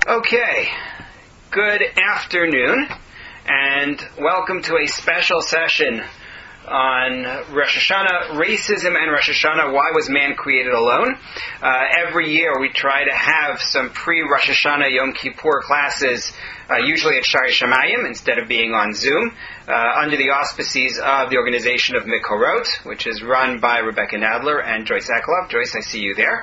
Okay, good afternoon, and welcome to a special session on Rosh Hashanah, racism and Rosh Hashanah, why was man created alone? Every year we try to have some pre-Rosh Hashanah Yom Kippur classes, usually at Shari Shamayim, instead of being on Zoom, under the auspices of the organization of Mikorot, which is run by Rebecca Nadler and Joyce Ekelov. Joyce, I see you there.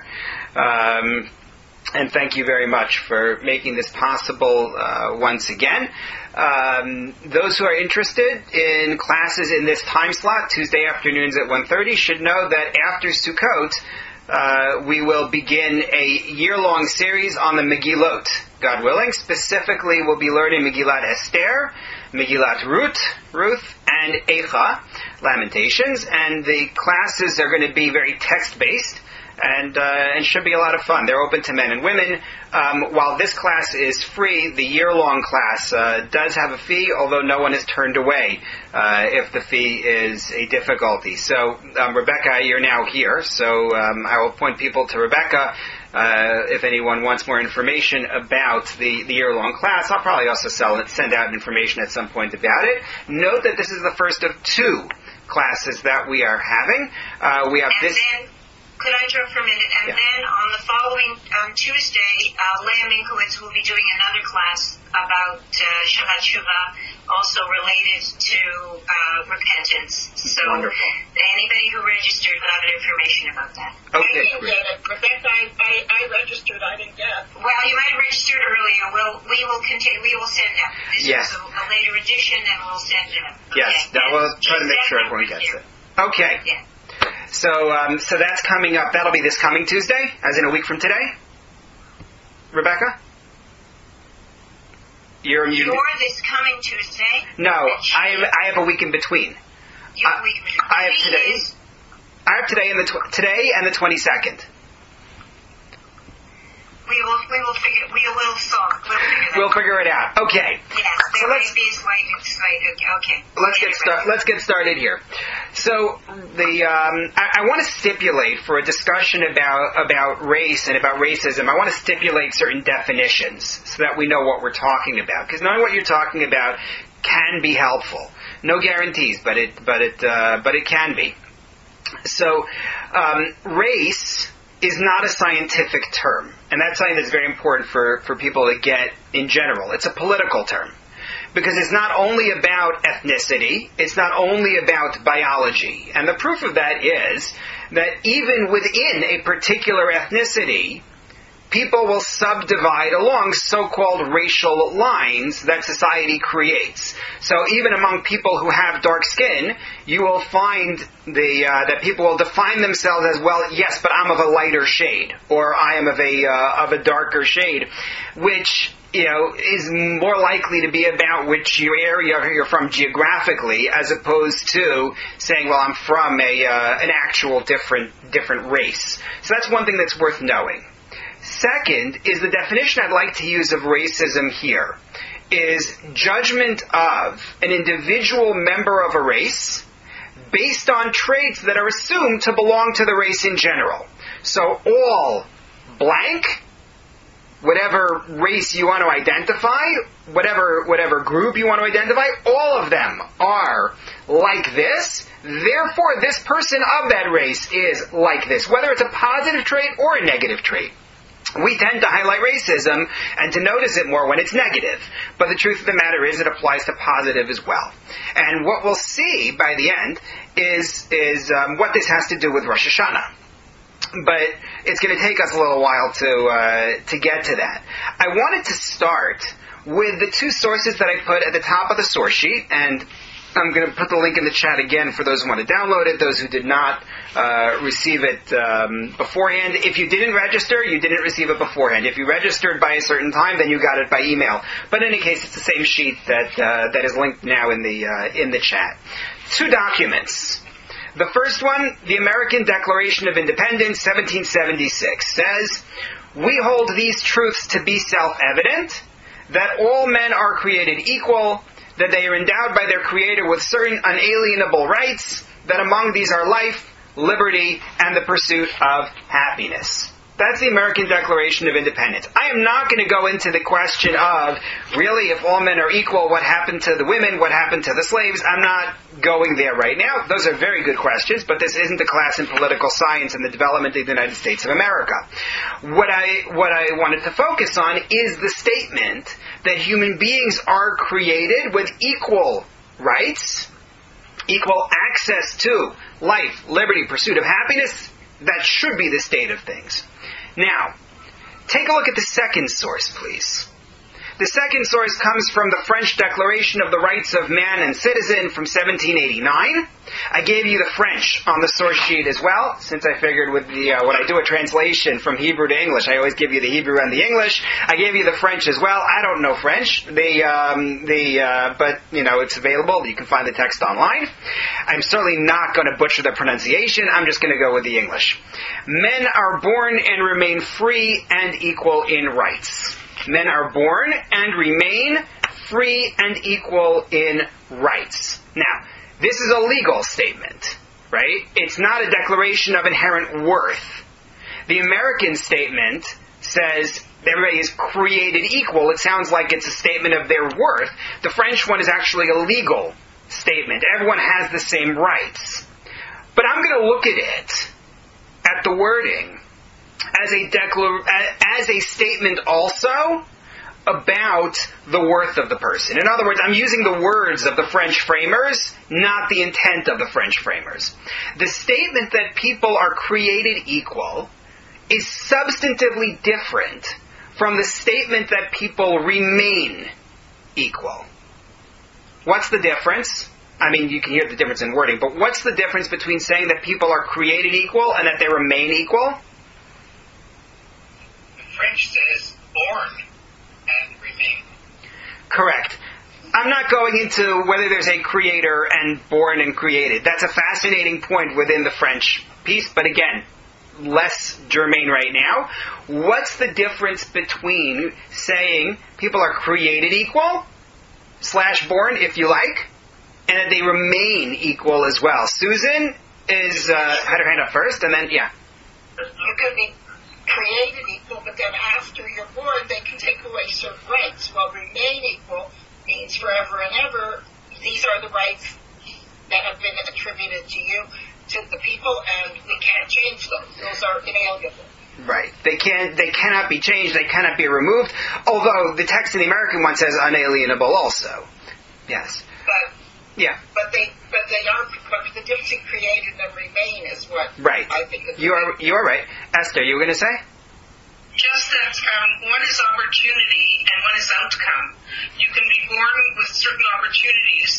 And thank you very much for making this possible once again. Those who are interested in classes in this time slot, Tuesday afternoons at 1:30, should know that after Sukkot, we will begin a year-long series on the Megillot, God willing. Specifically, we'll be learning Megillat Esther, Megillat Ruth, and Eicha, Lamentations. And the classes are going to be very text-based. And should be a lot of fun. They're open to men and women. While this class is free, the year-long class does have a fee, although no one is turned away if the fee is a difficulty. So, Rebecca, you're now here, so I will point people to Rebecca if anyone wants more information about the year-long class. I'll probably also send out information at some point about it. Note that this is the first of two classes that we are having. We have this... Could I interrupt for a minute? And then on the following Tuesday, Leah Minkowitz will be doing another class about Shabbat Shuvah, also related to repentance. So wonderful. Anybody who registered got information about that. Okay. I didn't get it. Rebecca, I registered. I didn't get it. Well, you might have registered earlier. We will continue. We will send them. This is a later edition, and we'll send them. Okay. Yes. Now we'll try to make sure everyone gets it. Okay. Yeah. So that's coming up. That'll be this coming Tuesday, as in a week from today. Rebecca? You're muted. You're this coming Tuesday? No, I have a week in between. You have a week in between. I have today and the 22nd. We'll figure it out. Okay. Yes, so let's get started here. So I want to stipulate for a discussion about race and about racism. I want to stipulate certain definitions so that we know what we're talking about. Because knowing what you're talking about can be helpful. No guarantees, but it can be. So race is not a scientific term. And that's something that's very important for people to get in general. It's a political term. Because it's not only about ethnicity, it's not only about biology. And the proof of that is that even within a particular ethnicity, people will subdivide along so-called racial lines that society creates. So even among people who have dark skin, you will find that people will define themselves as, well, yes, but I'm of a lighter shade, or I am of a darker shade, which is more likely to be about which area you're from geographically, as opposed to saying, well, I'm from an actual different race. So that's one thing that's worth knowing. Second is the definition I'd like to use of racism here is judgment of an individual member of a race based on traits that are assumed to belong to the race in general. So all blank, whatever race you want to identify, whatever group you want to identify, all of them are like this. Therefore, this person of that race is like this, whether it's a positive trait or a negative trait. We tend to highlight racism and to notice it more when it's negative. But the truth of the matter is it applies to positive as well. And what we'll see by the end is what this has to do with Rosh Hashanah. But it's going to take us a little while to get to that. I wanted to start with the two sources that I put at the top of the source sheet, and I'm going to put the link in the chat again for those who want to download it, those who did not receive it beforehand. If you didn't register, you didn't receive it beforehand. If you registered by a certain time, then you got it by email. But in any case, it's the same sheet that is linked now in the chat. Two documents. The first one, the American Declaration of Independence, 1776, says, "We hold these truths to be self-evident, that all men are created equal, that they are endowed by their Creator with certain unalienable rights, that among these are life, liberty, and the pursuit of happiness." That's the American Declaration of Independence. I am not going to go into the question of, really, if all men are equal, what happened to the women, what happened to the slaves? I'm not going there right now. Those are very good questions, but this isn't a class in political science and the development of the United States of America. What I wanted to focus on is the statement that human beings are created with equal rights, equal access to life, liberty, pursuit of happiness. That should be the state of things. Now, take a look at the second source, please. The second source comes from the French Declaration of the Rights of Man and Citizen from 1789. I gave you the French on the source sheet as well, since I figured with the when I do a translation from Hebrew to English, I always give you the Hebrew and the English. I gave you the French as well. I don't know French, but it's available. You can find the text online. I'm certainly not going to butcher the pronunciation. I'm just going to go with the English. Men are born and remain free and equal in rights. Men are born and remain free and equal in rights. Now, this is a legal statement, right? It's not a declaration of inherent worth. The American statement says everybody is created equal. It sounds like it's a statement of their worth. The French one is actually a legal statement. Everyone has the same rights. But I'm going to look at it, at the wording, as a statement also about the worth of the person. In other words, I'm using the words of the French framers, not the intent of the French framers. The statement that people are created equal is substantively different from the statement that people remain equal. What's the difference? I mean, you can hear the difference in wording, but what's the difference between saying that people are created equal and that they remain equal? French says born and remain. Correct. I'm not going into whether there's a creator and born and created. That's a fascinating point within the French piece, but again, less germane right now. What's the difference between saying people are created equal, / born, if you like, and that they remain equal as well? Susan had her hand up first, and then, yeah. You could be created equal, but then after you're born, they can take away certain rights. Well, remain equal means forever and ever. These are the rights that have been attributed to you, to the people, and we can't change them. Those are inalienable. Right. They cannot be changed. They cannot be removed. Although the text in the American one says unalienable also. Yes. But the difference in created and remain is what I think is you are right. Esther, you were going to say? Just that one is opportunity and one is outcome. You can be born with certain opportunities.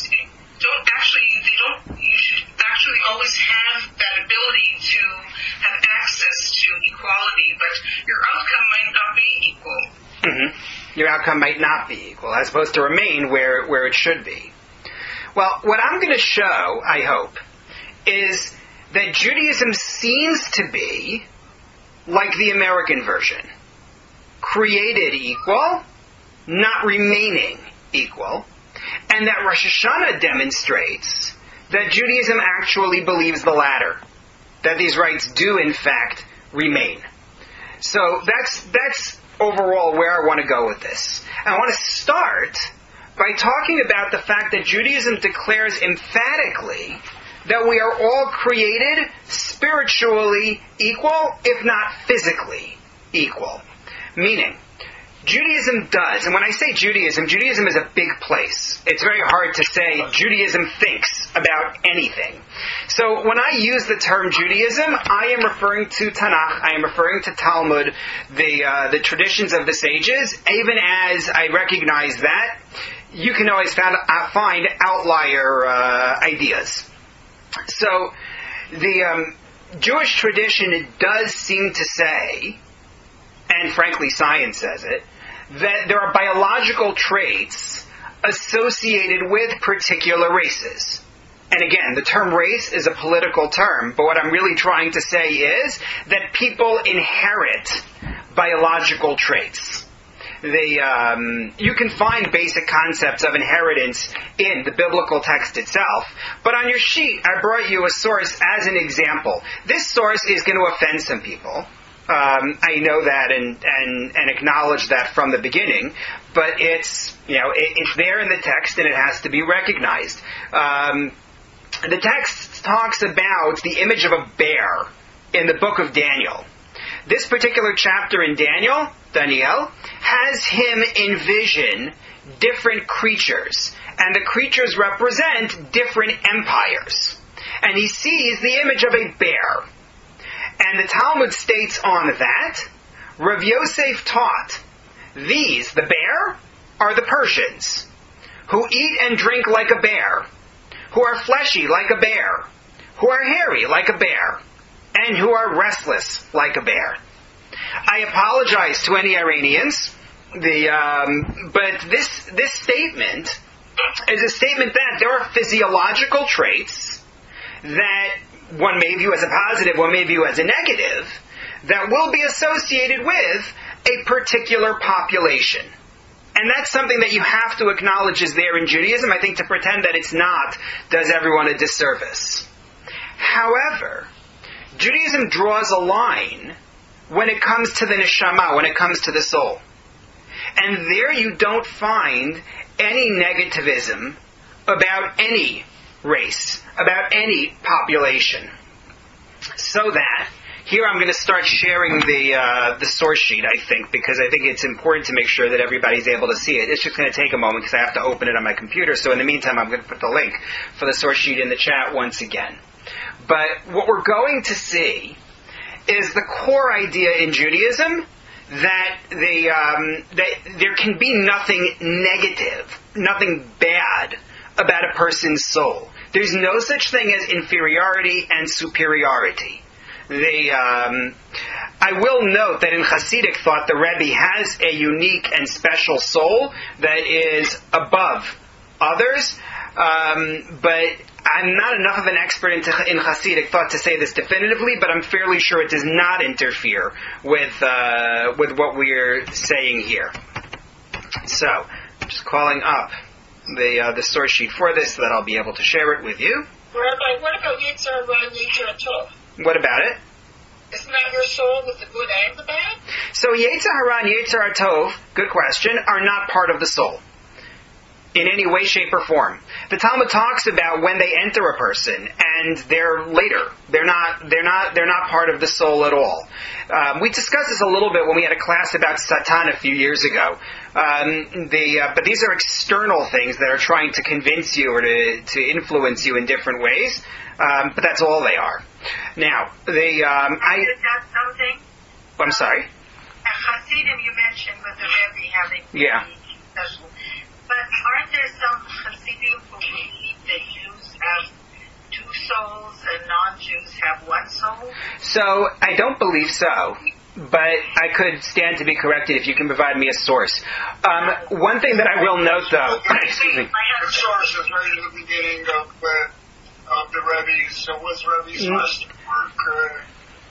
You should actually always have that ability to have access to equality, but your outcome might not be equal. Mm-hmm. Your outcome might not be equal, as opposed to remain where it should be. Well, what I'm going to show, I hope, is that Judaism seems to be like the American version. Created equal, not remaining equal, and that Rosh Hashanah demonstrates that Judaism actually believes the latter, that these rights do in fact remain. So that's overall where I want to go with this. And I want to start by talking about the fact that Judaism declares emphatically that we are all created spiritually equal, if not physically equal. Meaning, Judaism does, and when I say Judaism is a big place. It's very hard to say Judaism thinks about anything. So when I use the term Judaism, I am referring to Tanakh, I am referring to Talmud, the traditions of the sages, even as I recognize that you can always find outlier ideas. So the Jewish tradition does seem to say, and frankly science says it, that there are biological traits associated with particular races. And again, the term race is a political term, but what I'm really trying to say is that people inherit biological traits. You can find basic concepts of inheritance in the biblical text itself, but on your sheet I brought you a source as an example. This source is going to offend some people, I know that and acknowledge that from the beginning, but it's there in the text and it has to be recognized. The text talks about the image of a bear in the book of Daniel. This particular chapter in Daniel has him envision different creatures, and the creatures represent different empires. And he sees the image of a bear. And the Talmud states on that, Rav Yosef taught, these, the bear, are the Persians, who eat and drink like a bear, who are fleshy like a bear, who are hairy like a bear, and who are restless like a bear. I apologize to any Iranians, but this statement is a statement that there are physiological traits that one may view as a positive, one may view as a negative, that will be associated with a particular population. And that's something that you have to acknowledge is there in Judaism. I think to pretend that it's not does everyone a disservice. However, Judaism draws a line when it comes to the neshama, when it comes to the soul. And there you don't find any negativism about any race, about any population. So that, here I'm going to start sharing the source sheet, I think, because I think it's important to make sure that everybody's able to see it. It's just going to take a moment because I have to open it on my computer. So in the meantime, I'm going to put the link for the source sheet in the chat once again. But what we're going to see is the core idea in Judaism that there can be nothing negative, nothing bad about a person's soul. There's no such thing as inferiority and superiority. I will note that in Hasidic thought, the Rebbe has a unique and special soul that is above others, but I'm not enough of an expert in Hasidic thought to say this definitively, but I'm fairly sure it does not interfere with what we're saying here. So, I'm just calling up the source sheet for this so that I'll be able to share it with you. Rabbi, what about Yetzer Hara and Yetzer Tov? What about it? Isn't that your soul with the good and the bad? So Yetzer Hara and Yetzer Tov, good question, are not part of the soul in any way, shape, or form. The Talmud talks about when they enter a person, and they're later. They're not part of the soul at all. We discussed this a little bit when we had a class about Satan a few years ago. But these are external things that are trying to convince you or to influence you in different ways. But that's all they are. Now, Is that something? I'm sorry? Hasidim you mentioned with the Rebbe having special. But aren't there some Hasidim who believe that Jews have two souls and non-Jews have one soul? So, I don't believe so. But I could stand to be corrected if you can provide me a source. One thing that I will note, though... excuse me. The source is right at the beginning of the Rebbe's. So was Rebbe's masterwork...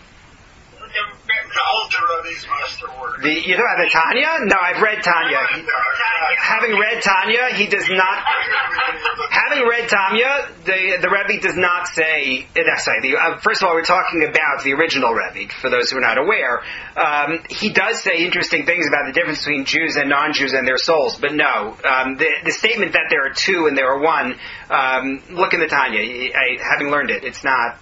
the Alter Rebbe's masterwork. You're talking about the Tanya? No, I've read Tanya. Having read Tanya, he does not... Having read Tanya, the Rebbe does not say... first of all, we're talking about the original Rebbe, for those who are not aware. He does say interesting things about the difference between Jews and non-Jews and their souls, but no. The statement that there are two and there are one, look in the Tanya. Having learned it, it's not...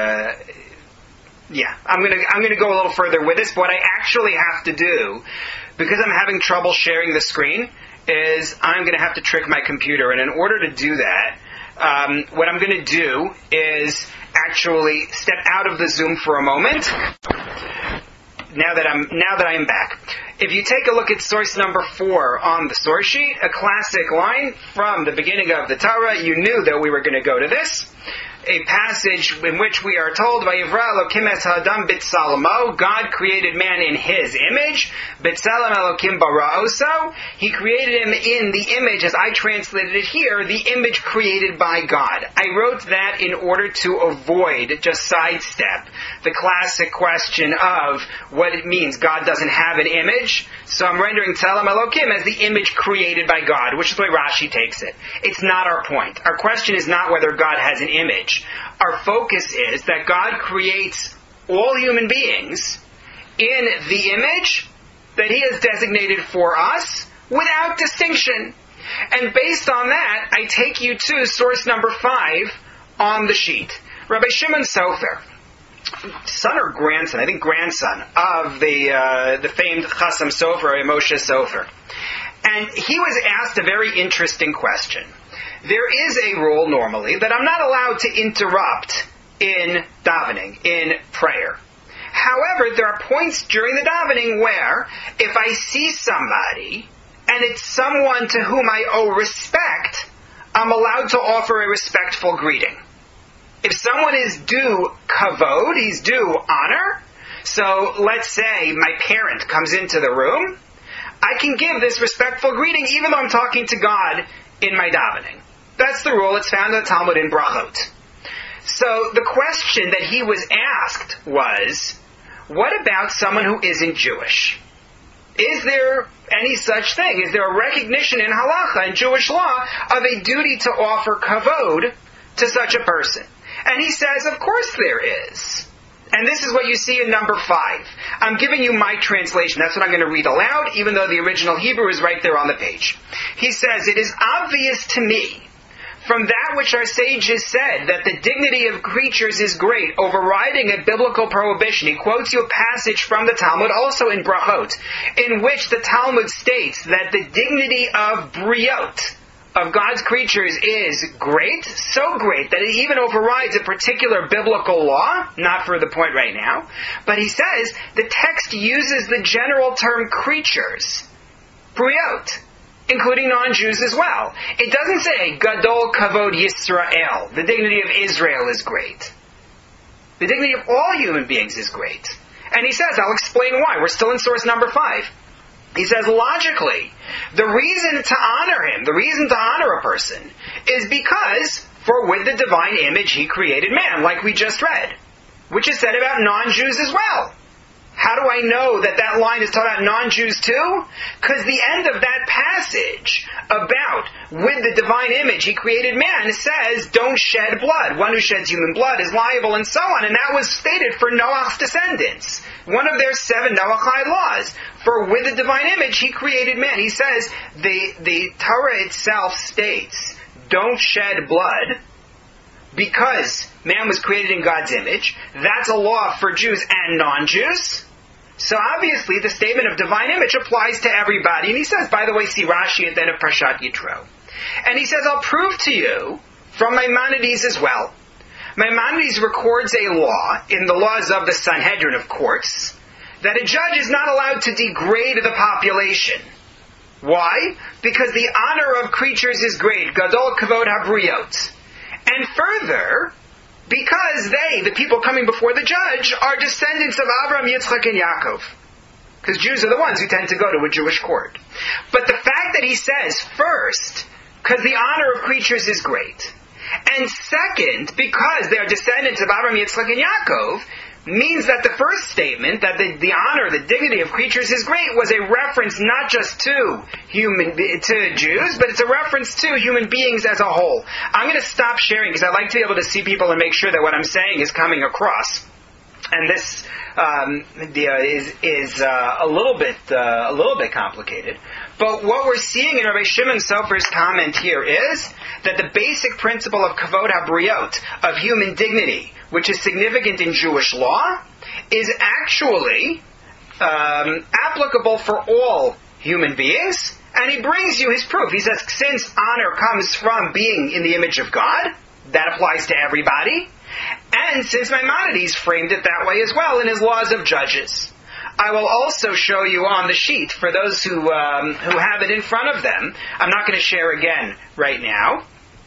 I'm gonna go a little further with this. But what I actually have to do, because I'm having trouble sharing the screen, is I'm gonna have to trick my computer. And in order to do that, what I'm gonna do is actually step out of the Zoom for a moment. Now that I am back. If you take a look at source number 4 on the source sheet, a classic line from the beginning of the Torah, you knew that we were going to go to this. A passage in which we are told, Vayivra Elokim es ha'adam b'tsalmo, God created man in His image, b'tsalem Elokim bara'oso, He created him in the image, as I translated it here, the image created by God. I wrote that in order to avoid, just sidestep, the classic question of what it means God doesn't have an image, so I'm rendering Tzelem Elokim as the image created by God, which is the way Rashi takes it. It's not our point. Our question is not whether God has an image. Our focus is that God creates all human beings in the image that He has designated for us without distinction. And based on that, I take you to source number 5 on the sheet. Rabbi Shimon Sofer, son or grandson, I think grandson, of the famed Chassam Sofer, Moshe Sofer. And he was asked a very interesting question. There is a rule normally that I'm not allowed to interrupt in davening, in prayer. However, there are points during the davening where if I see somebody and it's someone to whom I owe respect, I'm allowed to offer a respectful greeting. If someone is due kavod, he's due honor, so let's say my parent comes into the room, I can give this respectful greeting even though I'm talking to God in my davening. That's the rule. It's found in the Talmud in Brachot. So the question that he was asked was, what about someone who isn't Jewish? Is there any such thing? Is there a recognition in halacha, in Jewish law, of a duty to offer kavod to such a person? And he says, of course there is. And this is what you see in number 5. I'm giving you my translation. That's what I'm going to read aloud, even though the original Hebrew is right there on the page. He says, it is obvious to me, from that which our sages said, that the dignity of creatures is great, overriding a biblical prohibition. He quotes you a passage from the Talmud, also in Brachot, in which the Talmud states that the dignity of briot, of God's creatures, is great, so great that it even overrides a particular biblical law, not for the point right now, but he says the text uses the general term creatures, briot, including non-Jews as well. It doesn't say, Gadol Kavod Yisrael, the dignity of Israel is great. The dignity of all human beings is great. And he says, I'll explain why. We're still in source number 5. He says, logically, the reason to honor him, the reason to honor a person, is because, for with the divine image he created man, like we just read, which is said about non-Jews as well. How do I know that that line is talking about non-Jews too? Because the end of that passage about with the divine image he created man says, don't shed blood. One who sheds human blood is liable, and so on. And that was stated for Noah's descendants. One of their 7 Noahide laws. For with the divine image he created man. He says, the Torah itself states, don't shed blood, because man was created in God's image. That's a law for Jews and non-Jews. So obviously the statement of divine image applies to everybody. And he says, by the way, see Rashi at the end of Parshat Yitro. And he says, I'll prove to you from Maimonides as well. Maimonides records a law, in the laws of the Sanhedrin of courts, that a judge is not allowed to degrade the population. Why? Because the honor of creatures is great. Gadol Kavod HaBriot. And further, because they, the people coming before the judge, are descendants of Abraham, Yitzchak, and Yaakov. Because Jews are the ones who tend to go to a Jewish court. But the fact that he says, first, because the honor of creatures is great, and second, because they are descendants of Abraham, Yitzchak, and Yaakov, means that the first statement, that the honor, the dignity of creatures is great, was a reference not just to Jews, but it's a reference to human beings as a whole. I'm going to stop sharing because I'd like to be able to see people and make sure that what I'm saying is coming across. And this is a little bit complicated. But what we're seeing in Rabbi Shimon Sofer's comment here is that the basic principle of Kavod HaBriot, of human dignity, which is significant in Jewish law, is actually applicable for all human beings. And he brings you his proof. He says, since honor comes from being in the image of God, that applies to everybody. And since Maimonides framed it that way as well in his laws of judges. I will also show you on the sheet, for those who have it in front of them. I'm not going to share again right now.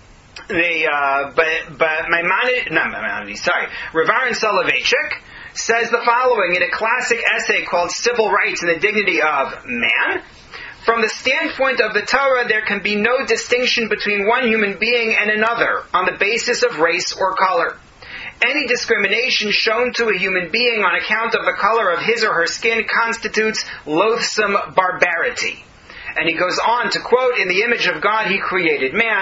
But Maimonides, Rav Aaron Soloveitchik says the following in a classic essay called Civil Rights and the Dignity of Man. From the standpoint of the Torah, there can be no distinction between one human being and another on the basis of race or color. Any discrimination shown to a human being on account of the color of his or her skin constitutes loathsome barbarity. And he goes on to quote, in the image of God he created man, ...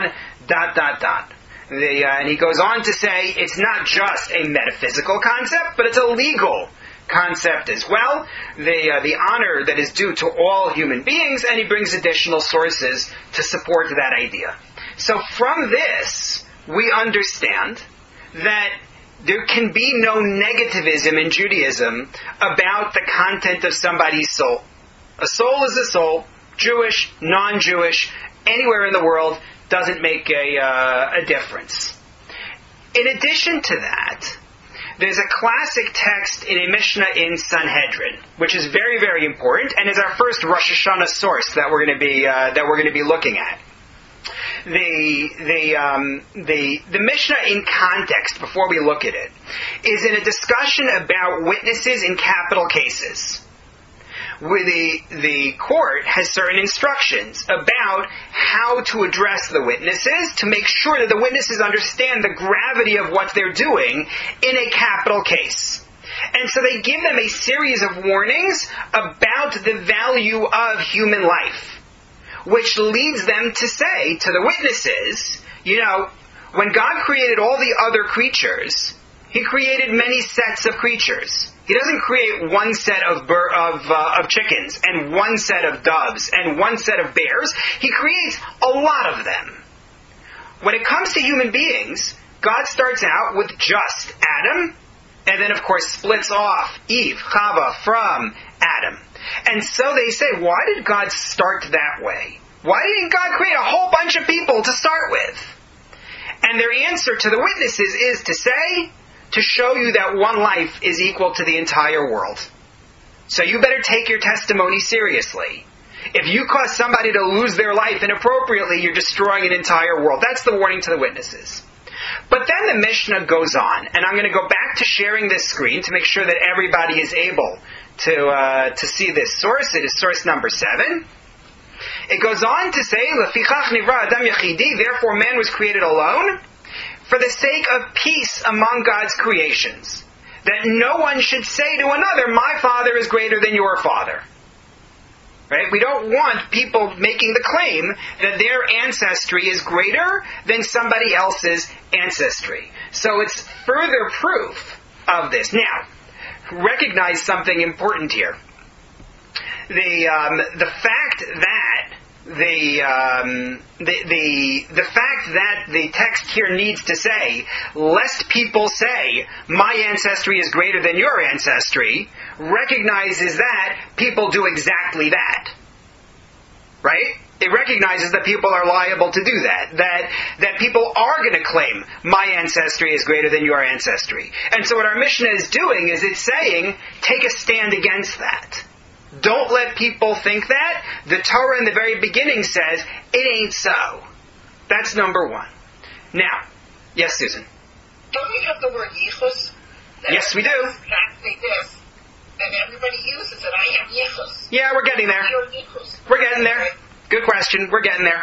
And he goes on to say, it's not just a metaphysical concept, but it's a legal concept as well, the honor that is due to all human beings, and he brings additional sources to support that idea. So from this, we understand that there can be no negativism in Judaism about the content of somebody's soul. A soul is a soul, Jewish, non-Jewish, anywhere in the world, doesn't make a difference. In addition to that, there's a classic text in a Mishnah in Sanhedrin, which is very, very important, and is our first Rosh Hashanah source that we're going to be looking at. The Mishnah in context, before we look at it, is in a discussion about witnesses in capital cases, where the court has certain instructions about how to address the witnesses to make sure that the witnesses understand the gravity of what they're doing in a capital case. And so they give them a series of warnings about the value of human life, which leads them to say to the witnesses, when God created all the other creatures, He created many sets of creatures. He doesn't create one set of chickens and one set of doves and one set of bears. He creates a lot of them. When it comes to human beings, God starts out with just Adam, and then of course splits off Eve, Chava, from Adam. And so they say, why did God start that way? Why didn't God create a whole bunch of people to start with? And their answer to the witnesses is to say, to show you that one life is equal to the entire world. So you better take your testimony seriously. If you cause somebody to lose their life inappropriately, you're destroying an entire world. That's the warning to the witnesses. But then the Mishnah goes on, and I'm going to go back to sharing this screen to make sure that everybody is able to see this source. It is source number 7. It goes on to say, Lefichach nivra adam yachidi, therefore man was created alone, for the sake of peace among God's creations, that no one should say to another, my father is greater than your father. Right? We don't want people making the claim that their ancestry is greater than somebody else's ancestry. So it's further proof of this. Now, recognize something important here. The fact that the fact that the text here needs to say, lest people say, my ancestry is greater than your ancestry, recognizes that people do exactly that. Right? It recognizes that people are liable to do that. That people are going to claim, my ancestry is greater than your ancestry. And so what our Mishnah is doing is it's saying, take a stand against that. Don't let people think that. The Torah in the very beginning says, it ain't so. That's number 1. Now, yes, Susan? Don't we have the word yichus? Yes, we do. Exactly this. And everybody uses it. I am yichus. Yeah, we're getting there. We're getting there. Good question. We're getting there.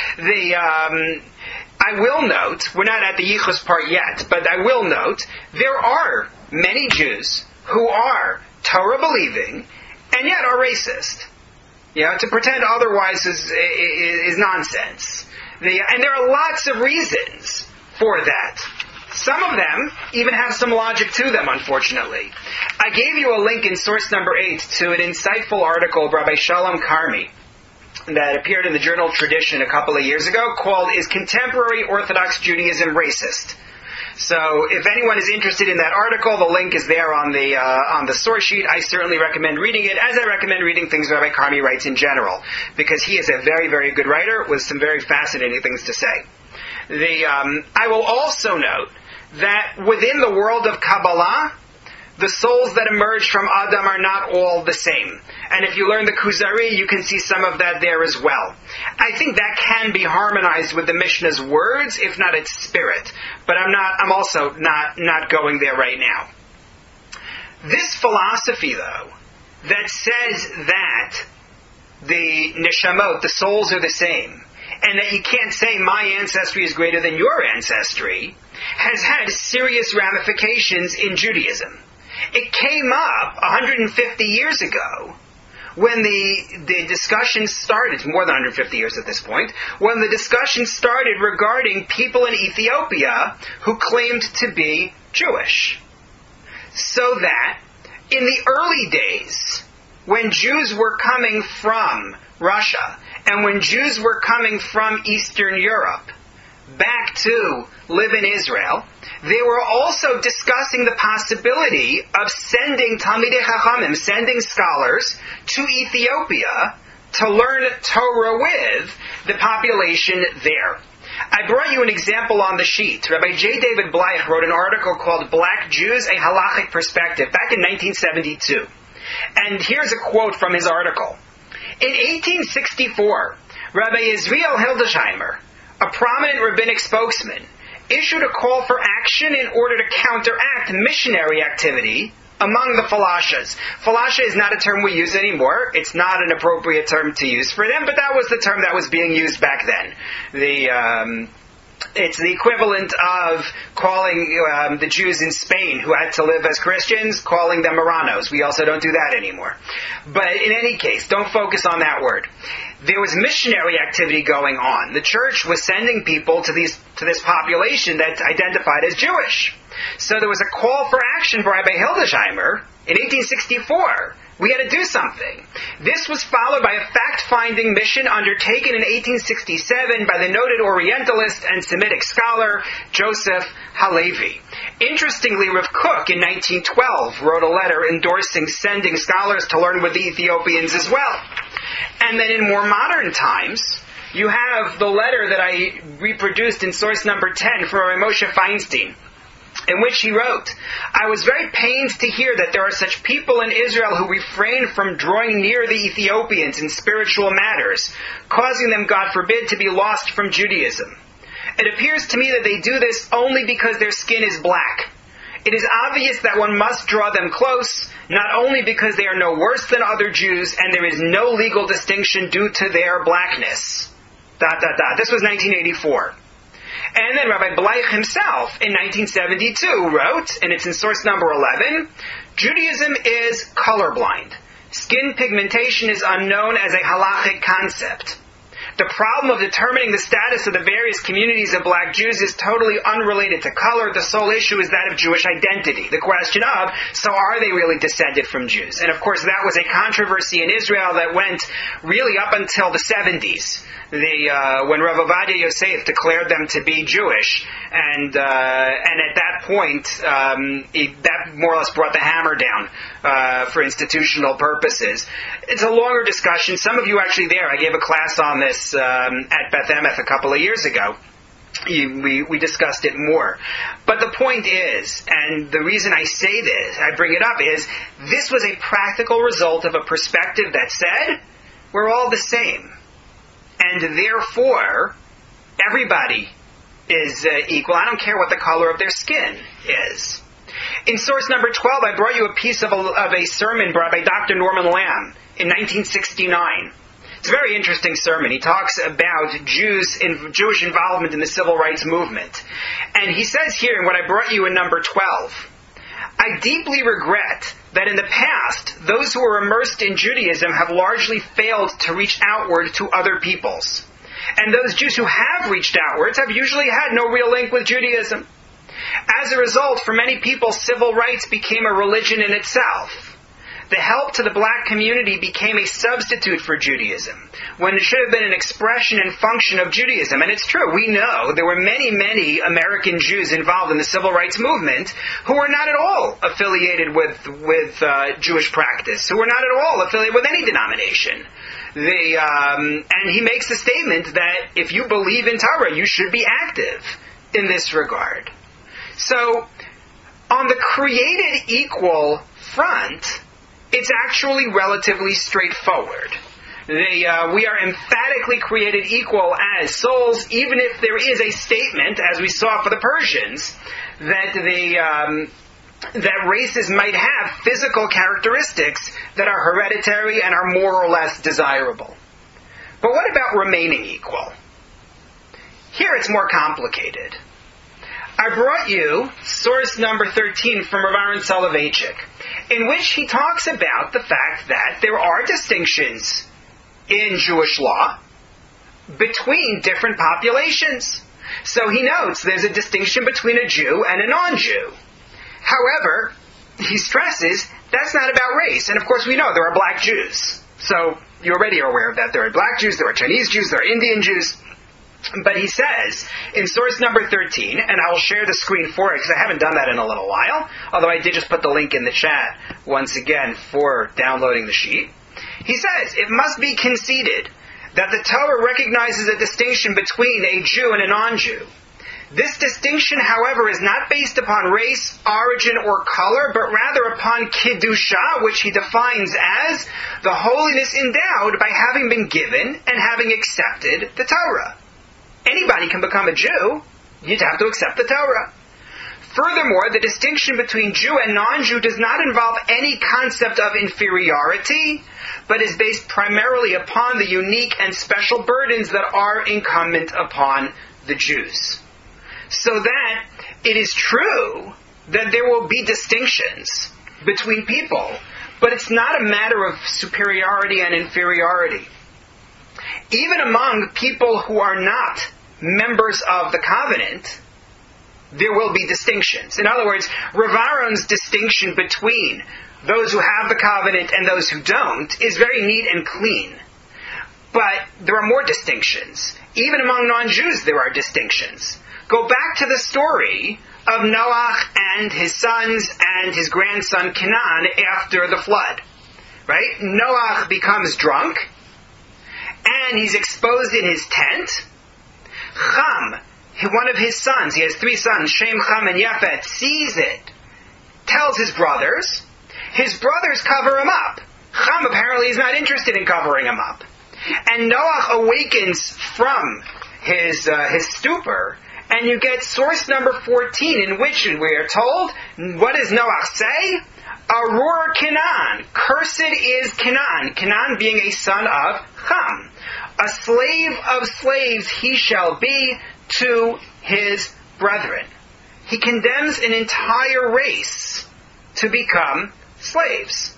I will note, we're not at the yichus part yet, but I will note, there are many Jews who are Torah-believing and yet are racist. To pretend otherwise is nonsense. And there are lots of reasons for that. Some of them even have some logic to them, unfortunately. I gave you a link in source number 8 to an insightful article of Rabbi Shalom Karmi that appeared in the journal Tradition a couple of years ago called, Is Contemporary Orthodox Judaism Racist? So if anyone is interested in that article, the link is there on the source sheet. I certainly recommend reading it, as I recommend reading things Rabbi Karmi writes in general, because he is a very, very good writer with some very fascinating things to say. I will also note that within the world of Kabbalah, the souls that emerge from Adam are not all the same. And if you learn the Kuzari, you can see some of that there as well. I think that can be harmonized with the Mishnah's words, if not its spirit. But I'm also not going there right now. This philosophy, though, that says that the neshamot, the souls, are the same, and that you can't say my ancestry is greater than your ancestry, has had serious ramifications in Judaism. It came up 150 years ago when the discussion started, more than 150 years at this point, when the discussion started regarding people in Ethiopia who claimed to be Jewish. So that in the early days, when Jews were coming from Russia, and when Jews were coming from Eastern Europe back to live in Israel, they were also discussing the possibility of sending Talmidei Chachamim, sending scholars to Ethiopia to learn Torah with the population there. I brought you an example on the sheet. Rabbi J. David Bleich wrote an article called Black Jews, a Halachic Perspective, back in 1972. And here's a quote from his article. In 1864, Rabbi Israel Hildesheimer, a prominent rabbinic spokesman, issued a call for action in order to counteract missionary activity among the Falashas. Falasha is not a term we use anymore. It's not an appropriate term to use for them, but that was the term that was being used back then. It's the equivalent of calling the Jews in Spain who had to live as Christians, calling them Marranos. We also don't do that anymore. But in any case, don't focus on that word. There was missionary activity going on. The church was sending people to this population that identified as Jewish. So there was a call for action by Rabbi Hildesheimer in 1864. We had to do something. This was followed by a fact-finding mission undertaken in 1867 by the noted Orientalist and Semitic scholar Joseph Halevi. Interestingly, Rav Kook in 1912 wrote a letter endorsing sending scholars to learn with the Ethiopians as well. And then in more modern times, you have the letter that I reproduced in source number 10 from Rabbi Moshe Feinstein, in which he wrote, I was very pained to hear that there are such people in Israel who refrain from drawing near the Ethiopians in spiritual matters, causing them, God forbid, to be lost from Judaism. It appears to me that they do this only because their skin is black. It is obvious that one must draw them close, not only because they are no worse than other Jews, and there is no legal distinction due to their blackness. ... This was 1984. And then Rabbi Bleich himself, in 1972, wrote, and it's in source number 11, Judaism is colorblind. Skin pigmentation is unknown as a halachic concept. The problem of determining the status of the various communities of black Jews is totally unrelated to color. The sole issue is that of Jewish identity. The question of, so are they really descended from Jews? And of course that was a controversy in Israel that went really up until the 70s. When Rav Ovadia Yosef declared them to be Jewish, and at that point, that more or less brought the hammer down for institutional purposes. It's a longer discussion. Some of you actually there. I gave a class on this at Beth Emeth a couple of years ago. We discussed it more. But the point is, and the reason I say this, I bring it up, is this was a practical result of a perspective that said, we're all the same. And therefore, everybody is equal. I don't care what the color of their skin is. In source number 12, I brought you a piece of a sermon brought by Dr. Norman Lamb in 1969. It's a very interesting sermon. He talks about Jewish involvement in the civil rights movement. And he says here, in what I brought you in number 12, I deeply regret that in the past, those who were immersed in Judaism have largely failed to reach outward to other peoples. And those Jews who have reached outwards have usually had no real link with Judaism. As a result, for many people, civil rights became a religion in itself. The help to the black community became a substitute for Judaism, when it should have been an expression and function of Judaism. And it's true, we know there were many, many American Jews involved in the civil rights movement who were not at all affiliated with Jewish practice, who were not at all affiliated with any denomination. And he makes the statement that if you believe in Torah, you should be active in this regard. So, on the created equal front, it's actually relatively straightforward. We are emphatically created equal as souls, even if there is a statement, as we saw for the Persians, that that races might have physical characteristics that are hereditary and are more or less desirable. But what about remaining equal? Here it's more complicated. I brought you source number 13 from Rav Aaron Soloveitchik, in which he talks about the fact that there are distinctions in Jewish law between different populations. So he notes there's a distinction between a Jew and a non-Jew. However, he stresses That's not about race. And of course we know there are black Jews. So you already are aware of that. There are black Jews, there are Chinese Jews, there are Indian Jews. But he says, in source number 13, and I will share the screen for it because I haven't done that in a little while, although I did just put the link in the chat once again for downloading the sheet. He says, it must be conceded that the Torah recognizes a distinction between a Jew and a non-Jew. This distinction, however, is not based upon race, origin, or color, but rather upon Kiddusha, which he defines as the holiness endowed by having been given and having accepted the Torah. Anybody can become a Jew. You'd have to accept the Torah. Furthermore, the distinction between Jew and non-Jew does not involve any concept of inferiority, but is based primarily upon the unique and special burdens that are incumbent upon the Jews. So that it is true that there will be distinctions between people, but it's not a matter of superiority and inferiority. Even among people who are not members of the covenant, there will be distinctions. In other words, Rav Aaron's distinction between those who have the covenant and those who don't is very neat and clean. But there are more distinctions. Even among non-Jews there are distinctions. Go back to the story of Noah and his sons and his grandson Canaan after the flood. Right? Noah becomes drunk, and he's exposed in his tent. Cham, one of his sons, he has 3 sons, Shem, Cham, and Yafet, sees it, tells his brothers. His brothers cover him up. Cham apparently is not interested in covering him up. And Noah awakens from his stupor, and you get source number 14, in which we are told, what does Noah say? Arur Canaan, cursed is Canaan, Canaan being a son of Cham. A slave of slaves he shall be to his brethren. He condemns an entire race to become slaves.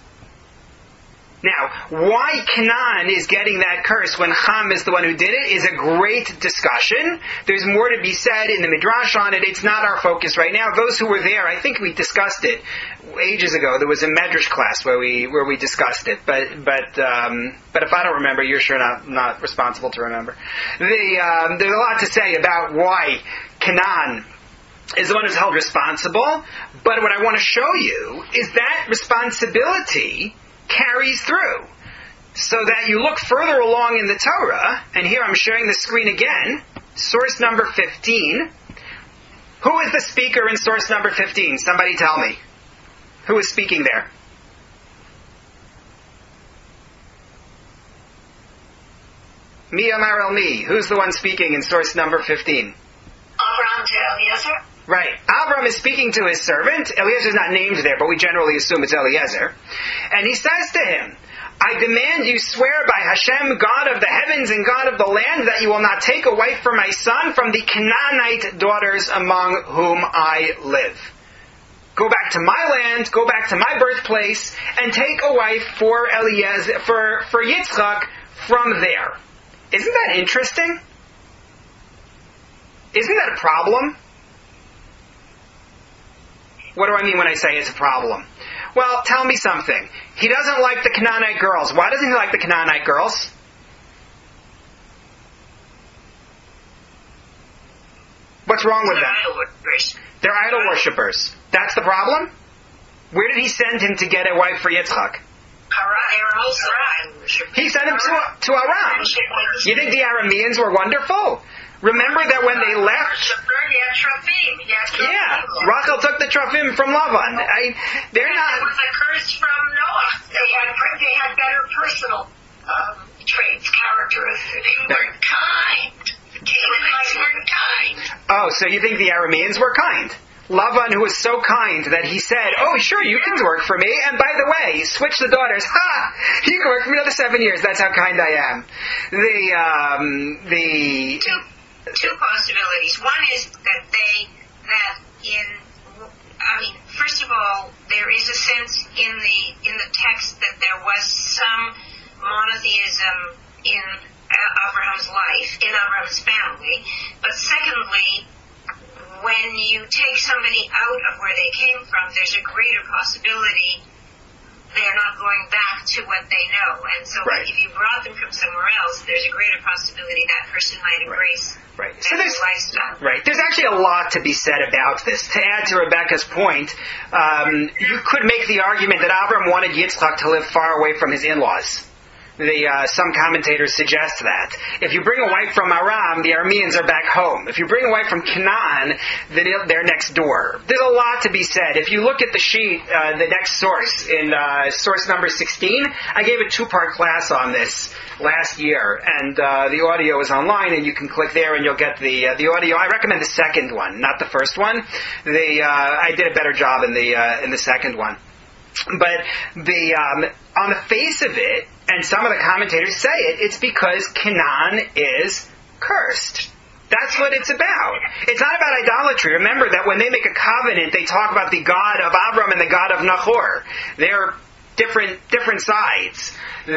Now, why Canaan is getting that curse when Cham is the one who did it is a great discussion. There's more to be said in the Midrash on it. It's not our focus right now. Those who were there, I think we discussed it ages ago. There was a Medrash class where we discussed it. But if I don't remember, you're sure not responsible to remember. There's a lot to say about why Canaan is the one who's held responsible. But what I want to show you is that responsibility carries through, so that you look further along in the Torah, and here I'm sharing the screen again, source number 15. Who is the speaker in source number 15? Somebody tell me. Who is speaking there? Mi Amar El Mi. Who's the one speaking in source number 15? Avram to Eliezer. Right. Avram is speaking to his servant. Eliezer is not named there, but we generally assume it's Eliezer. And he says to him, I demand you swear by Hashem, God of the heavens and God of the land, that you will not take a wife for my son from the Canaanite daughters among whom I live. Go back to my land, go back to my birthplace, and take a wife for Eliezer, for Yitzchak from there. Isn't that interesting? Isn't that a problem? What do I mean when I say it's a problem? Well, tell me something. He doesn't like the Canaanite girls. Why doesn't he like the Canaanite girls? What's wrong with them? Idol worshippers. They're idol worshippers. That's the problem? Where did he send him to get a wife for Yitzchak? He sent him to Aram. You think the Arameans were wonderful? Remember that when they left... Yeah, Rachel took the Trofim from Lavan. They're not... It was a curse from Noah. They had better personal traits, characteristics. They were kind. The Canaanites were kind. Oh, so you think the Arameans were kind? Lavan, who was so kind that he said, oh, sure, you can work for me. And by the way, switch the daughters. Ha! You can work for me another 7 years. That's how kind I am. Two possibilities. One is first of all, there is a sense in the text that there was some monotheism in Abraham's life, in Abraham's family. But secondly, when you take somebody out of where they came from, there's a greater possibility they're not going back to what they know. And so Right. if you brought them from somewhere else, there's a greater possibility that person might embrace Right. that So new there's lifestyle. Right. There's actually a lot to be said about this. To add to Rebecca's point, you could make the argument that Avram wanted Yitzchak to live far away from his in-laws. Some commentators suggest that. If you bring a wife from Aram, the Arameans are back home. If you bring a wife from Canaan, then they're next door. There's a lot to be said. If you look at the sheet, the next source, in source number 16, I gave a 2-part class on this last year, and the audio is online, and you can click there and you'll get the audio. I recommend the second one, not the first one. I did a better job in the second one. But on the face of it, and some of the commentators say it's because Canaan is cursed. That's what it's about. It's not about idolatry. Remember that when they make a covenant, they talk about the God of Abram and the God of Nahor. They're different sides. But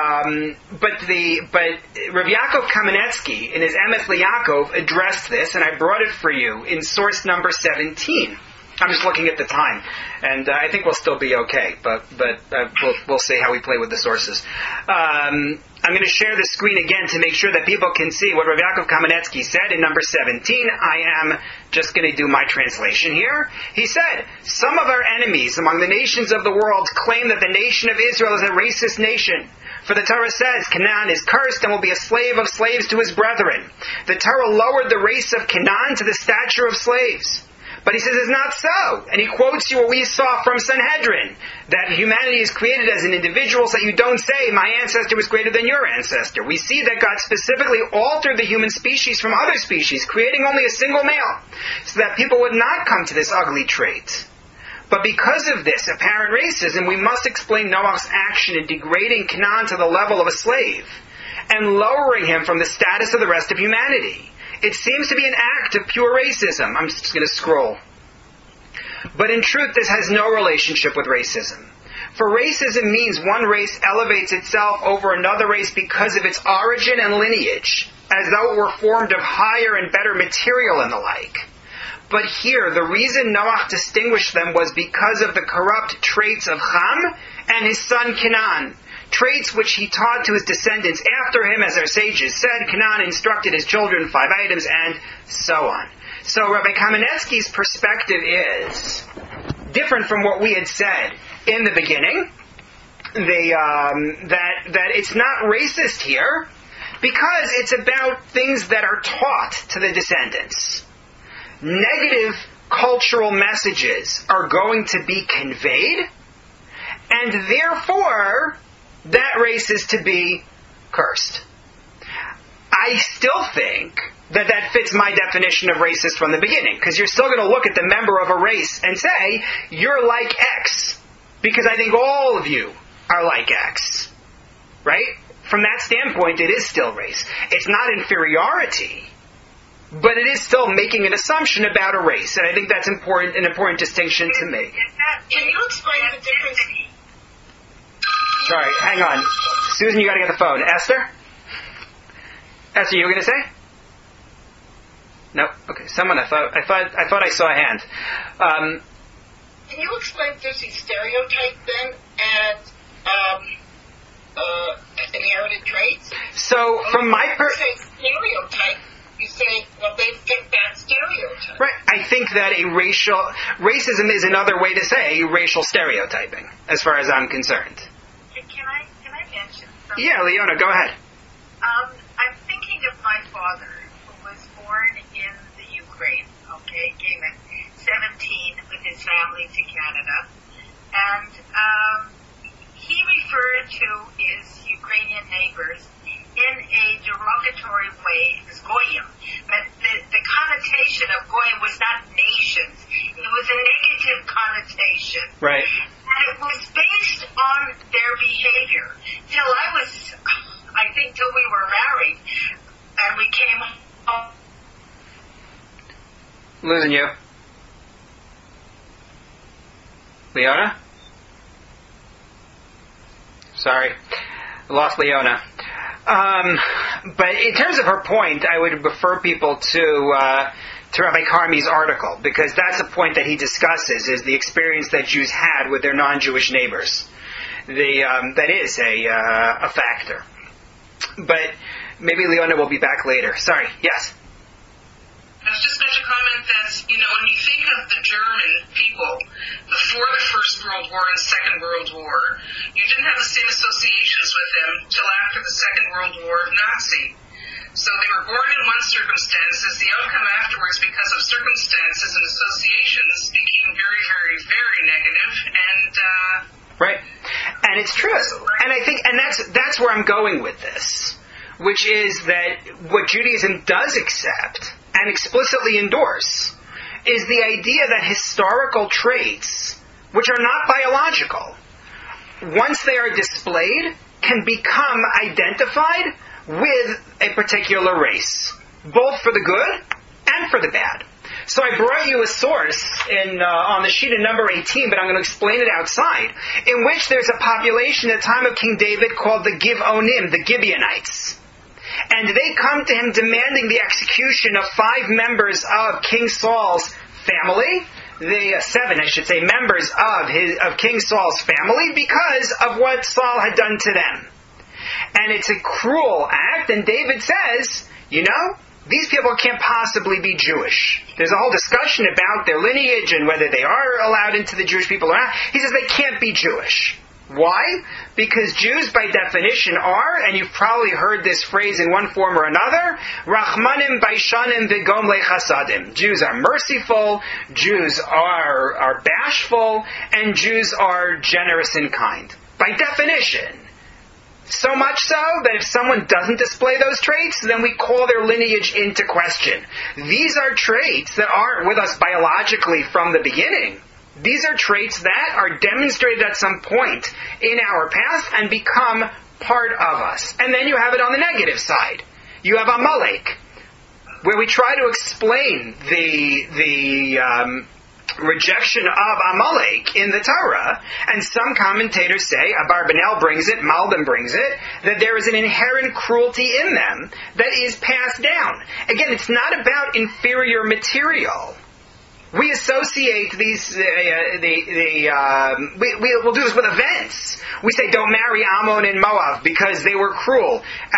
Rav Yaakov Kamenetsky in his Emes LeYaakov addressed this, and I brought it for you in source number 17. I'm just looking at the time, and I think we'll still be okay, but we'll see how we play with the sources. I'm going to share the screen again to make sure that people can see what Rav Yaakov Kamenetsky said in number 17. I am just going to do my translation here. He said, some of our enemies among the nations of the world claim that the nation of Israel is a racist nation. For the Torah says, Canaan is cursed and will be a slave of slaves to his brethren. The Torah lowered the race of Canaan to the stature of slaves. But he says it's not so. And he quotes you what we saw from Sanhedrin, that humanity is created as an individual so that you don't say, my ancestor was greater than your ancestor. We see that God specifically altered the human species from other species, creating only a single male, so that people would not come to this ugly trait. But because of this apparent racism, we must explain Noah's action in degrading Canaan to the level of a slave, and lowering him from the status of the rest of humanity. It seems to be an act of pure racism. I'm just going to scroll. But in truth, this has no relationship with racism. For racism means one race elevates itself over another race because of its origin and lineage, as though it were formed of higher and better material and the like. But here, the reason Noah distinguished them was because of the corrupt traits of Ham and his son Canaan. Traits which he taught to his descendants after him, as our sages said. Canaan instructed his children 5 items, and so on. So Rabbi Kamenetsky's perspective is different from what we had said in the beginning. That it's not racist here, because it's about things that are taught to the descendants. Negative cultural messages are going to be conveyed, and therefore that race is to be cursed. I still think that fits my definition of racist from the beginning, because you're still going to look at the member of a race and say, you're like X, because I think all of you are like X. Right? From that standpoint, it is still race. It's not inferiority, but it is still making an assumption about a race, and I think that's an important distinction to make. Can you explain the difference? Sorry, hang on. Susan, you got to get the phone. Esther, you were going to say? No. Okay. Someone. I thought I saw a hand. Can you explain there's a stereotype then and inherited traits? So, from my stereotype, you say, well, they fit that stereotype. Right. I think that racism is another way to say racial stereotyping, as far as I'm concerned. Can I mention something? Yeah, Leona, go ahead. I'm thinking of my father, who was born in the Ukraine, came at 17 with his family to Canada, and he referred to his Ukrainian neighbors in a derogatory way as Goyim. But the connotation of Goyim was not nations. It was a negative connotation. Right. And it was based on their behavior. Till we were married, and we came home. Losing you. Leona? Sorry. Lost Leona. But in terms of her point, I would refer people to Rabbi Carmi's article, because that's a point that he discusses, is the experience that Jews had with their non-Jewish neighbors. that is a factor. But maybe Leona will be back later. Sorry. Yes. I was just going to comment that, when you think of the German people before the First World War and Second World War, you didn't have the same associations with them till after the Second World War of Nazi. So they were born in one circumstances. The outcome afterwards, because of circumstances and associations, became very, very, very negative. And right, and it's true. And I think, and that's where I'm going with this, which is that what Judaism does accept and explicitly endorse is the idea that historical traits, which are not biological, once they are displayed, can become identified with a particular race, both for the good and for the bad. So I brought you a source on the sheet of number 18, but I'm going to explain it outside, in which there's a population at the time of King David called the Gibeonim, the Gibeonites. And they come to him demanding the execution of 5 members of King Saul's family, the 7, I should say, members of King Saul's family, because of what Saul had done to them. And it's a cruel act, and David says, these people can't possibly be Jewish. There's a whole discussion about their lineage and whether they are allowed into the Jewish people or not. He says they can't be Jewish. Why? Because Jews, by definition, are, and you've probably heard this phrase in one form or another, Rachmanim Baishanim V'gomlei Chasadim. Jews are merciful, Jews are bashful, and Jews are generous in kind. By definition. So much so that if someone doesn't display those traits, then we call their lineage into question. These are traits that aren't with us biologically from the beginning. These are traits that are demonstrated at some point in our past and become part of us. And then you have it on the negative side. You have Amalek, where we try to explain the rejection of Amalek in the Torah, and some commentators say, Abarbanel brings it, Malbim brings it, that there is an inherent cruelty in them that is passed down. Again, it's not about inferior material. We associate these, we'll do this with events. We say, don't marry Ammon and Moab because they were cruel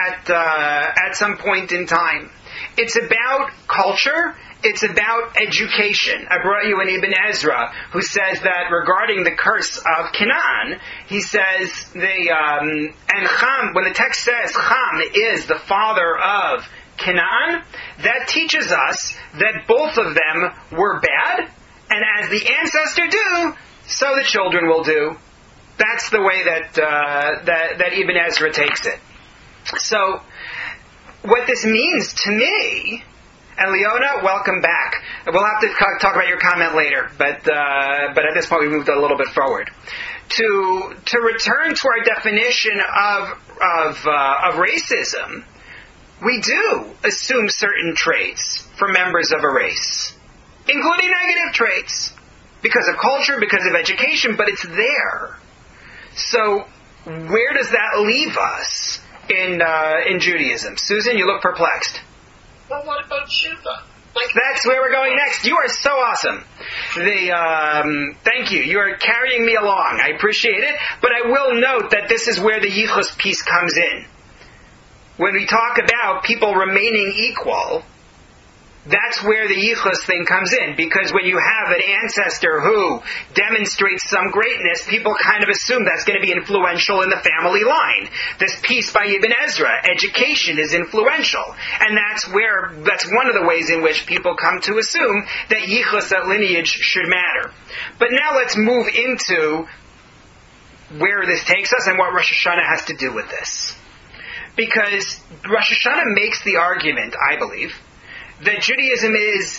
at some point in time. It's about culture. It's about education. I brought you an Ibn Ezra who says that regarding the curse of Canaan, he says and Ham, when the text says Ham is the father of Canaan, that teaches us that both of them were bad, and as the ancestor do, so the children will do. That's the way that Ibn Ezra takes it. So, what this means to me, and Leona, welcome back. We'll have to talk about your comment later, but at this point we moved a little bit forward. To return to our definition of racism, we do assume certain traits for members of a race, including negative traits, because of culture, because of education, but it's there. So, where does that leave us in Judaism? Susan, you look perplexed. Well, what about Shiva? That's where we're going next. You are so awesome. Thank you. You are carrying me along. I appreciate it. But I will note that this is where the Yichus piece comes in. When we talk about people remaining equal, that's where the Yichus thing comes in. Because when you have an ancestor who demonstrates some greatness, people kind of assume that's going to be influential in the family line. This piece by Ibn Ezra, education is influential. And that's one of the ways in which people come to assume that Yichus, that lineage, should matter. But now let's move into where this takes us and what Rosh Hashanah has to do with this. Because Rosh Hashanah makes the argument, I believe, that Judaism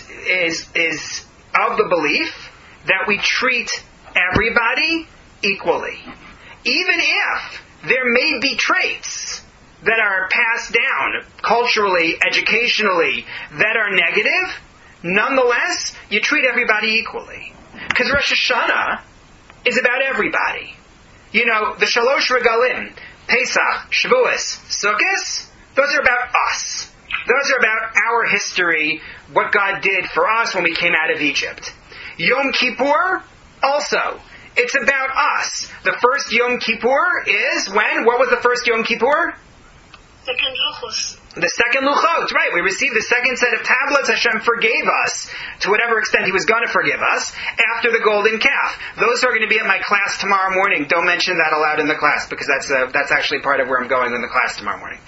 is of the belief that we treat everybody equally. Even if there may be traits that are passed down culturally, educationally, that are negative, nonetheless, you treat everybody equally. Because Rosh Hashanah is about everybody. The Shalosh Regalim, Pesach, Shavuos, Sukkot, those are about us. Those are about our history, what God did for us when we came out of Egypt. Yom Kippur, also, It's about us. The first Yom Kippur is when? What was the first Yom Kippur? Second Luchos. The second Luchot, right. We received the second set of tablets. Hashem forgave us, to whatever extent He was going to forgive us, after the golden calf. Those who are going to be at my class tomorrow morning, don't mention that aloud in the class, because that's actually part of where I'm going in the class tomorrow morning.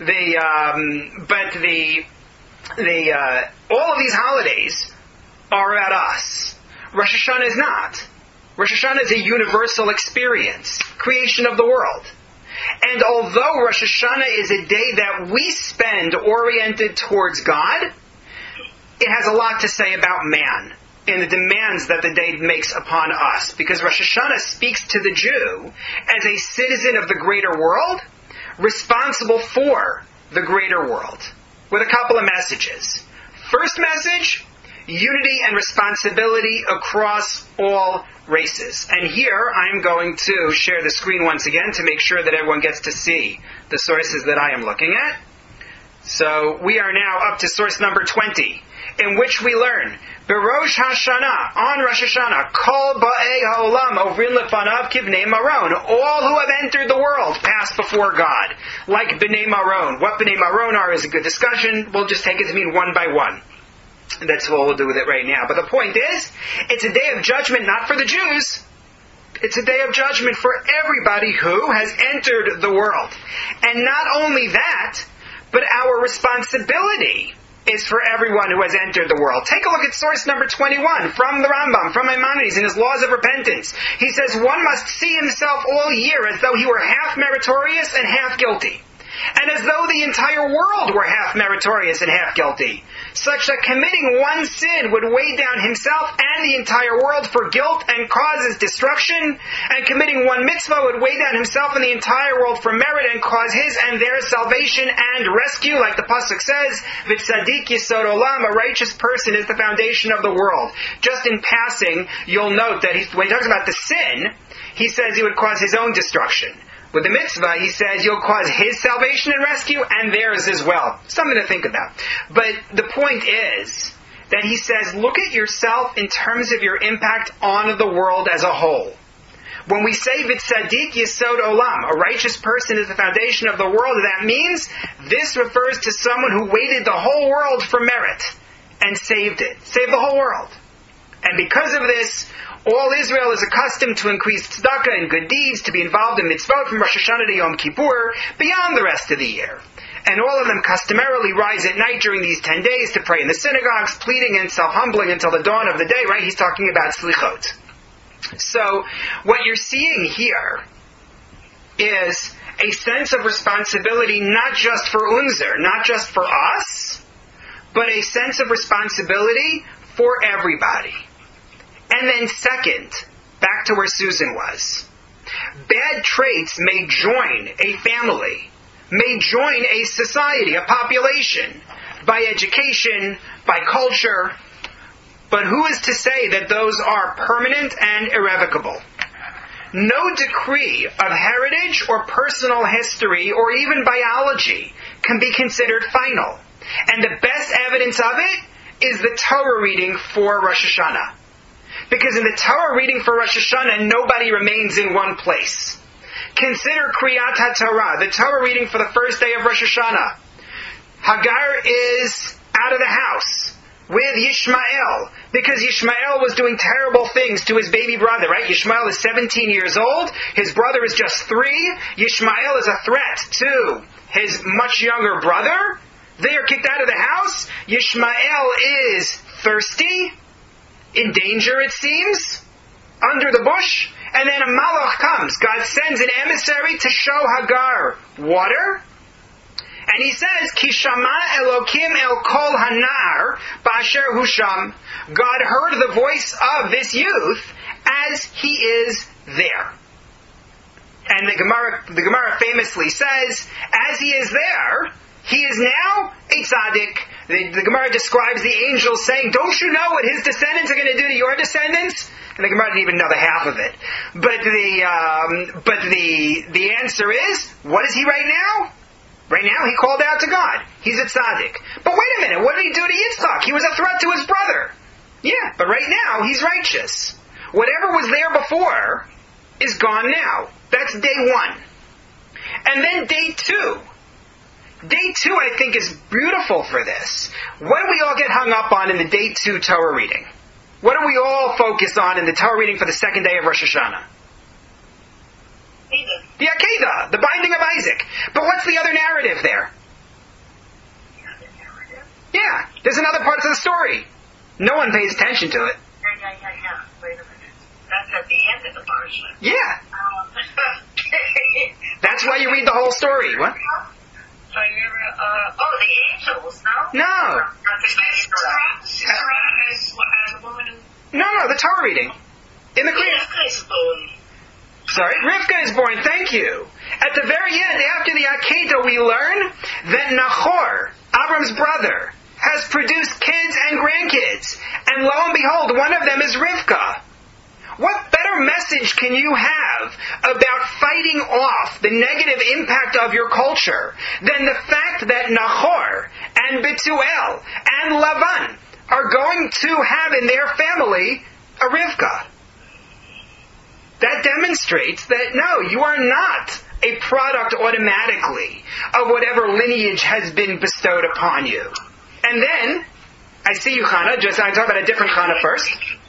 All of these holidays are about us. Rosh Hashanah is not. Rosh Hashanah is a universal experience, creation of the world. And although Rosh Hashanah is a day that we spend oriented towards God, it has a lot to say about man and the demands that the day makes upon us. Because Rosh Hashanah speaks to the Jew as a citizen of the greater world, responsible for the greater world, with a couple of messages. First message, unity and responsibility across all races. And here I'm going to share the screen once again to make sure that everyone gets to see the sources that I am looking at. So we are now up to source number 20, in which we learn, Berosh Hashanah, on Rosh Hashanah, Kol Ba'ei Ha'olam Ovrin Lefanav Kivnei Maron. All who have entered the world pass before God, like B'nai Maron. What B'nai Maron are is a good discussion. We'll just take it to mean one by one. That's what we'll do with it right now. But the point is, it's a day of judgment not for the Jews. It's a day of judgment for everybody who has entered the world. And not only that, but our responsibility is for everyone who has entered the world. Take a look at source number 21 from the Rambam, from Maimonides in his Laws of Repentance. He says, one must see himself all year as though he were half meritorious and half guilty, and as though the entire world were half meritorious and half guilty, such that committing one sin would weigh down himself and the entire world for guilt and causes destruction, and committing one mitzvah would weigh down himself and the entire world for merit and cause his and their salvation and rescue, like the pasuk says, V'tzadik yisod olam, a righteous person is the foundation of the world. Just in passing, you'll note that when he talks about the sin, he says he would cause his own destruction. With the mitzvah, he says you'll cause his salvation and rescue and theirs as well. Something to think about. But the point is that he says, look at yourself in terms of your impact on the world as a whole. When we say V'tzadik Yisod Olam, a righteous person is the foundation of the world, that means this refers to someone who weighted the whole world for merit and saved it. Saved the whole world. And because of this, all Israel is accustomed to increase tzedakah and good deeds, to be involved in mitzvot from Rosh Hashanah to Yom Kippur, beyond the rest of the year. And all of them customarily rise at night during these 10 days to pray in the synagogues, pleading and self-humbling until the dawn of the day, right? He's talking about slichot. So, what you're seeing here is a sense of responsibility not just for Unzer, not just for us, but a sense of responsibility for everybody. And then second, back to where Susan was. Bad traits may join a family, may join a society, a population, by education, by culture, but who is to say that those are permanent and irrevocable? No decree of heritage or personal history or even biology can be considered final. And the best evidence of it is the Torah reading for Rosh Hashanah. Because in the Torah reading for Rosh Hashanah, nobody remains in one place. Consider Kriyat HaTorah, the Torah reading for the first day of Rosh Hashanah. Hagar is out of the house with Yishmael, because Yishmael was doing terrible things to his baby brother, right? Yishmael is 17 years old, his brother is just 3, Yishmael is a threat to his much younger brother. They are kicked out of the house. Yishmael is thirsty, in danger it seems, under the bush, and then a malach comes. God sends an emissary to show Hagar water, and he says, Ki shama Elokim el kol hanar ba'asher husham. God heard the voice of this youth as he is there. And the Gemara famously says, as he is there, he is now a tzaddik. The Gemara describes the angel saying, don't you know what his descendants are going to do to your descendants? And the Gemara didn't even know the half of it. But the answer is, what is he right now? Right now, he called out to God. He's a tzaddik. But wait a minute, what did he do to Yitzchak? He was a threat to his brother. Yeah, but right now, he's righteous. Whatever was there before is gone now. That's day one. And then day two. Day two, I think, is beautiful for this. What do we all get hung up on in the day two Torah reading? What do we all focus on in the Torah reading for the second day of Rosh Hashanah? The Akedah, the binding of Isaac. But what's the other narrative there? Yeah, there's another part of the story. No one pays attention to it. Yeah. Wait a minute. That's at the end of the parsha. Yeah. That's why you read the whole story. What? So the angels, no? No. Sarah as a woman who... No, the Torah reading. In the Kriya. Sorry, Rivka is born, thank you. At the very end, after the Akedah, we learn that Nahor, Abram's brother, has produced kids and grandkids. And lo and behold, one of them is Rivka. What better message can you have about fighting off the negative impact of your culture than the fact that Nahor and Bethuel and Lavan are going to have in their family a Rivka? That demonstrates that no, you are not a product automatically of whatever lineage has been bestowed upon you. And then, I see you, Chana. I'm talking about a different Chana first.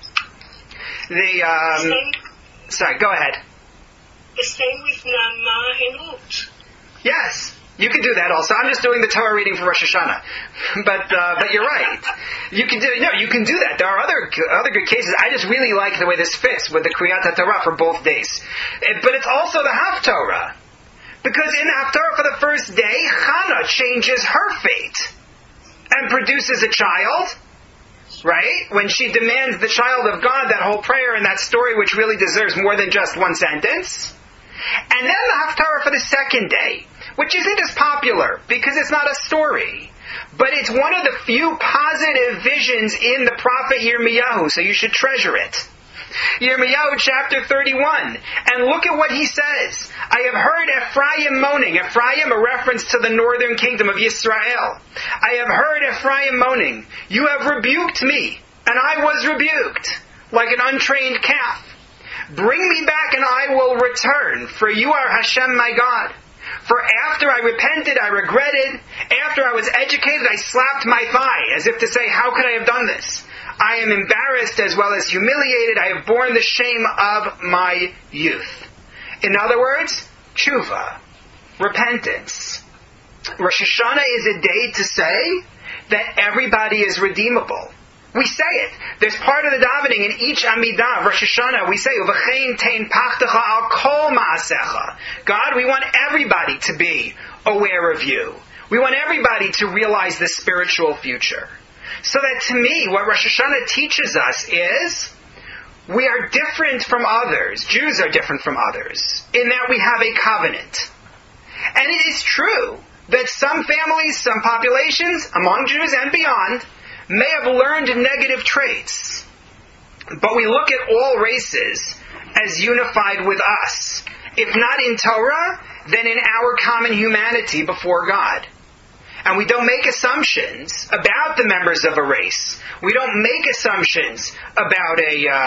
Sorry, go ahead. The same with Nama and Ut. Yes, you can do that also. I'm just doing the Torah reading for Rosh Hashanah. But you're right. You can do that. There are other good cases. I just really like the way this fits with the Kriyat HaTorah for both days. But it's also the Haftorah. Because in the Haftorah for the first day, Chana changes her fate and produces a child. Right? When she demands the child of God, that whole prayer and that story which really deserves more than just one sentence. And then the Haftarah for the second day, which isn't as popular because it's not a story, but it's one of the few positive visions in the prophet Yirmiyahu, so you should treasure it. Yirmiyahu chapter 31. And look at what he says. I have heard Ephraim moaning. Ephraim, a reference to the northern kingdom of Yisrael. I have heard Ephraim moaning. You have rebuked me, and I was rebuked, like an untrained calf. Bring me back, and I will return, for you are Hashem my God. For after I repented, I regretted. After I was educated, I slapped my thigh, as if to say, how could I have done this? I am embarrassed as well as humiliated. I have borne the shame of my youth. In other words, tshuva, repentance. Rosh Hashanah is a day to say that everybody is redeemable. We say it. There's part of the davening in each Amidah of Rosh Hashanah. We say, "U'v'chein tein pachtecha al kol ma'asecha." God, we want everybody to be aware of you. We want everybody to realize the spiritual future. So that to me, what Rosh Hashanah teaches us is we are different from others. Jews are different from others in that we have a covenant. And it is true that some families, some populations, among Jews and beyond, may have learned negative traits. But we look at all races as unified with us. If not in Torah, then in our common humanity before God. And we don't make assumptions about the members of a race. We don't make assumptions about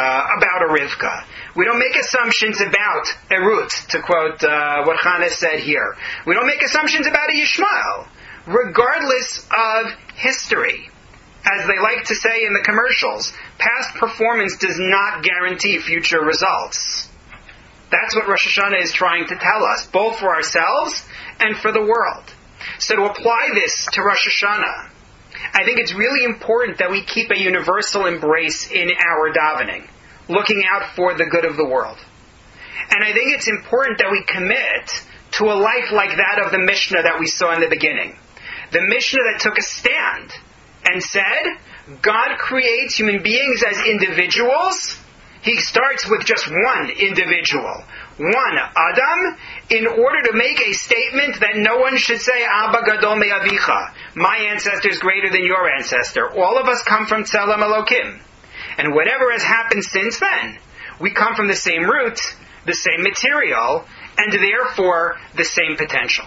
a Rivka. We don't make assumptions about a Ruth, to quote what Chana said here. We don't make assumptions about a Yishmael, regardless of history. As they like to say in the commercials, past performance does not guarantee future results. That's what Rosh Hashanah is trying to tell us, both for ourselves and for the world. So to apply this to Rosh Hashanah, I think it's really important that we keep a universal embrace in our davening, looking out for the good of the world. And I think it's important that we commit to a life like that of the Mishnah that we saw in the beginning. The Mishnah that took a stand and said, God creates human beings as individuals. He starts with just one individual, one Adam, in order to make a statement that no one should say, Abba Gadol Me'avicha, my ancestor is greater than your ancestor. All of us come from Tzelem Elokim. And whatever has happened since then, we come from the same root, the same material, and therefore the same potential.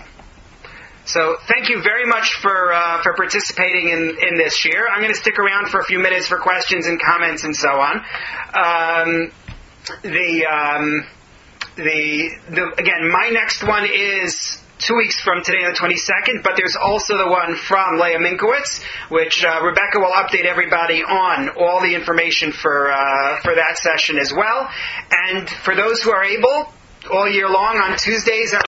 So thank you very much for participating in this shir. I'm going to stick around for a few minutes for questions and comments and so on. again, my next one is 2 weeks from today on the 22nd, but there's also the one from Leah Minkowitz, which Rebecca will update everybody on all the information for that session as well. And for those who are able, all year long on Tuesdays